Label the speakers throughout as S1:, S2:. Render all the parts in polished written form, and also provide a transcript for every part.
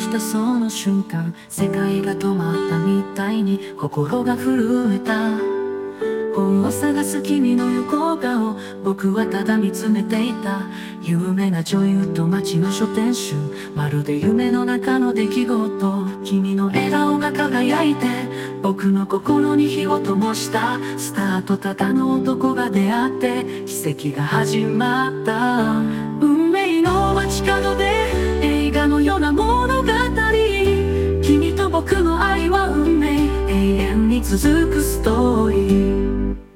S1: したその瞬間、世界が止まったみたいに心が震えた。本を探す君の横顔、僕はただ見つめていた。有名な女優と街の書店集、まるで夢の中の出来事。君の笑顔が輝いて僕の心に火を灯した。スターとただの男が出会って奇跡が始まった。運命の街角で映画のような物語、君と僕の愛は運命、永遠に続くストーリー。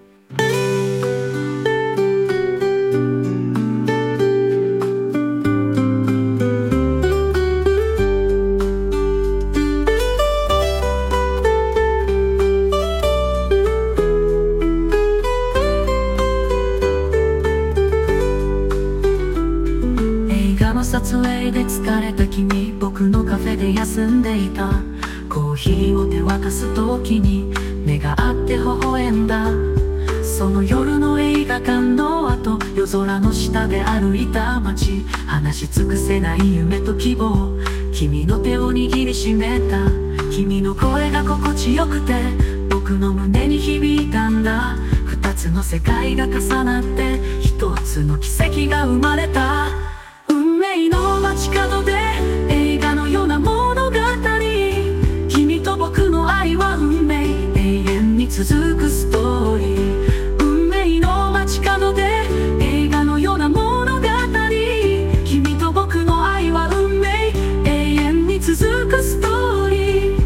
S1: 撮影で疲れた君、僕のカフェで休んでいた。コーヒーを手渡す時に目が合って微笑んだ。その夜の映画館の後、夜空の下で歩いた街、話し尽くせない夢と希望、君の手を握りしめた。君の声が心地よくて僕の胸に響いたんだ。二つの世界が重なって一つの奇跡が生まれた。運命の街角で映画のような物語、君と僕の愛は運命、永遠に続くストーリー。運命の街角で映画のような物語、君と僕の愛は運命、永遠に続くストーリー。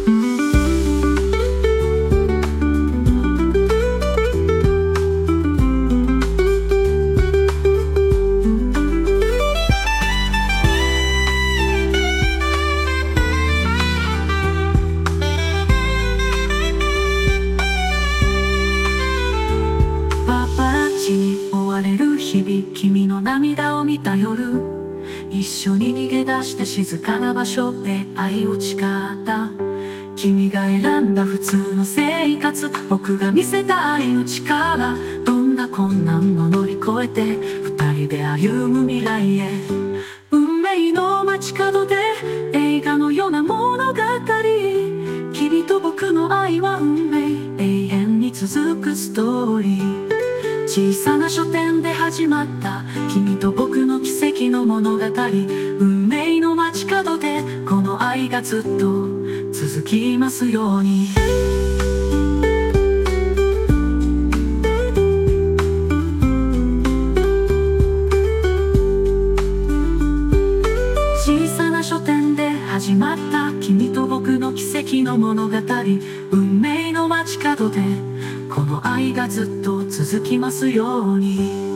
S1: 君の涙を見た夜、一緒に逃げ出して静かな場所で愛を誓った。君が選んだ普通の生活、僕が見せた愛の力、どんな困難も乗り越えて二人で歩む未来へ。運命の街角で映画のような物語、君と僕の愛は運命、永遠に続くストーリー。小さな書店で始まった君と僕の奇跡の物語、運命の街角でこの愛がずっと続きますように。小さな書店で始まった君と僕の奇跡の物語、運命の街角でこの愛がずっと続きますように。